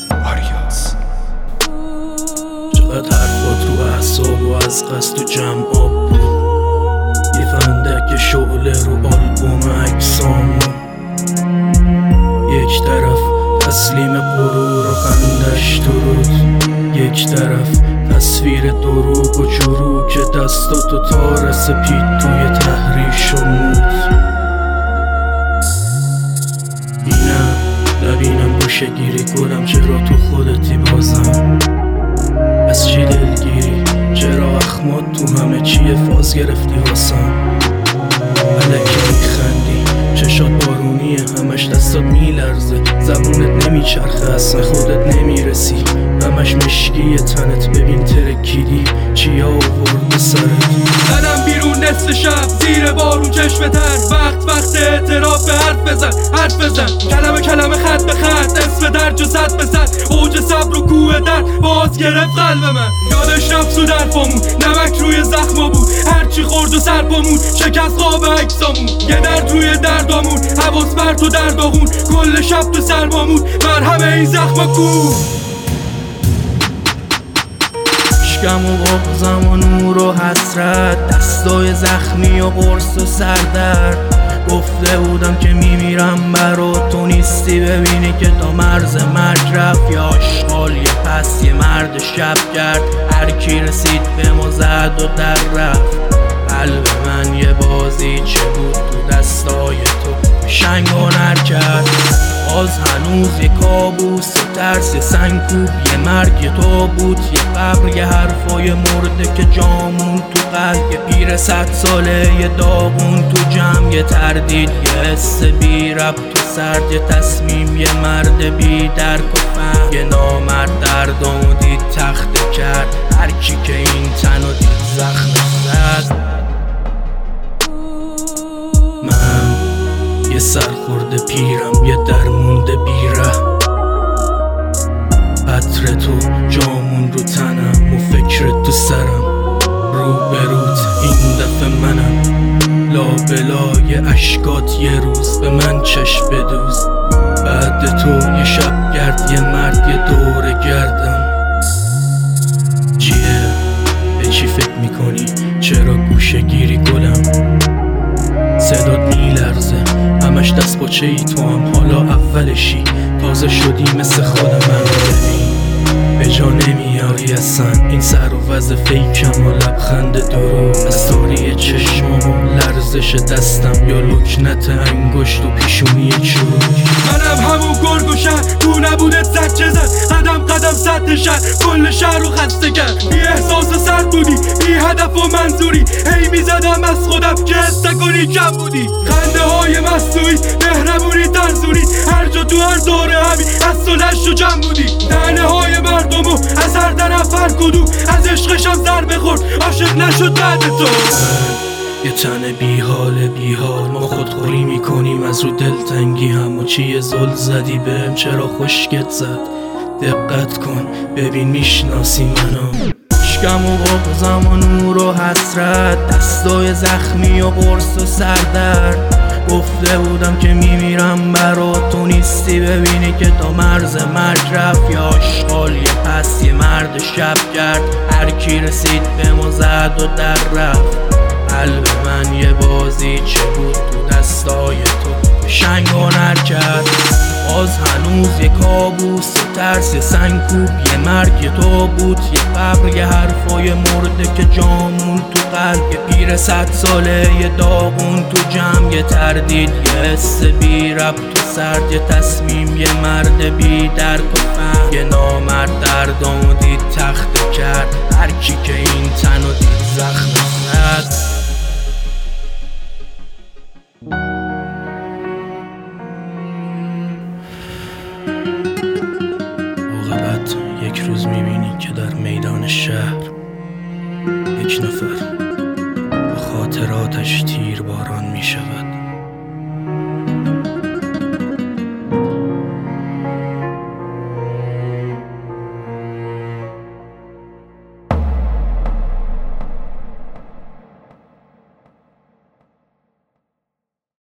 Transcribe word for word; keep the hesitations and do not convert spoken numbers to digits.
آریاس. چقدر حرفات رو اعصاب و از قصد و جمع آب بود، یه فندک شعله رو آلبوم عکسامون. یک طرف تسلیم غرور و خندش درود، یک طرف تصویر دروغ و چروک دستاتو تار سپید توی تحریش و مود. اینم لبینم گوشه گیری گلم، چرا تو خودتی بازم؟ از چی دلگیری؟ چرا اخمات تو همه چیه فاز گرفتی واسم؟ الکی میخندی، چشات بارونیه، همش دستات میلرزه، زبونت نمیچرخه، اصلا خودت نمیرسی، همش مشکیه تنت، ببین ترکیدی چیا آورده سرت. زدم بیرون نصف شب زیر بارون چشم تر، وقت وقت اعتراف به حرف بزن حرف بزن، کلمه کلمه خط به خط، اسم درج و صد به صد، اوج صبر و کوه در باز گرفت قلب من. یادش رفت تو درپامون، نمک روی زخما بود، هرچی خورد و سر پامون شکست خواب عکسامون. یه درد روی دردامون، حواس بر تو درداغون، کل شب تو سرمامون، مرهم این زخما کو. عشقم و بغضم و نور و حسرت، دستای زخمی و قرص و سردرد. گفته بودم که میمیرم برا تو نیستی، ببینی که تا مرز مرگ رفت. یا آشغال یه پس یه مرد شب کرد، هر کی رسید به ما زد و در رفت. قلب من یه بازیچه بود تو دستای تو، شنگ هنر کرد. باز هنوز یه کابوس و ترس، یه سنگکوب یه مرگ یه تابوت، یه قبر یه حرفای مرده که جامون تو قلب. یه پیر صد ساله یه داغون تو جمع، یه تردید یه حس بی ربط تو سرد، یه تصمیم یه مرد بی درک و فهم. یه نامرد دردامو دید تخته کرد، هرکی که این تنو دید زخم زد. من یه سرخورده پیرم، یه درمونده بیره، عطر تو جامون رو تنم و فکرت تو سرم. رو به روت این دفعه منم، لابلای اشکات یه روز به من چشم بدوز. بعد تو یه شب گرد یه مرد یه دور گردم. چیه؟ به چی فکر میکنی؟ چرا گوشه گیری گلم؟ صدات میلرزه، همش دست باچه ای تو هم حالا اولشی، تازه شدی مثل خودم. من ببین به جا نمیاری اصلا، این سر و وز فیکم و لبخند درو، از تاری چشمام و لرزش دستم، یا لکنت انگشت و پیشونی چروک. منم همون گرگ و شهر، تو نبودت زد چه زد، قدم قدم سد شهر، کل شهر رو خسته کرد. بی احساس سرد بودی، بی هدف و منظوری، هی میزدم از خودم که حس کنی کم بودی. خنده های مصنوعی، مهربونی ترزونی، هر جا تو هر دوره همی از تو لش و جمع بودی. دهنه های مردمو از هر طرف هر کدوم، از عشقشم زر بخورد عاشق نشد بعد تو. یه تن بی حال بی حال، ما خودخوری میکنیم از رو دلتنگی هم. و چیه زل زدی بهم، چرا خشکت زد؟ دقت کن ببین میشناسی منو. عشقم و بغضم و نور و حسرت، دستای زخمی و قرص و سردرد. گفته بودم که میمیرم برا تو نیستی، ببینی که تا مرز مرگ رفت. یا آشغال یه پس یه مرد شب کرد، هر کی رسید به ما زد و در رفت. قلب من یه بازیچه بود تو دستای تو، شنگ هنر کرد. باز هنوز یه کابوس و ترس، یه سنگکوب یه مرگ یه تابوت، یه قبر یه حرفای مرده که جامون تو قلب. یه پیر صد ساله یه داغون تو جمع، یه تردید یه حس بی ربط تو سرد، یه تصمیم یه مرد بی درک و فهم. یه نامرد دردامو دید تخته کرد، هرکی که این تنو دید زخم زد. عاقبت یک روز میبینی که در میدان شهر یک نفر با خاطراتش تیر باران میشود.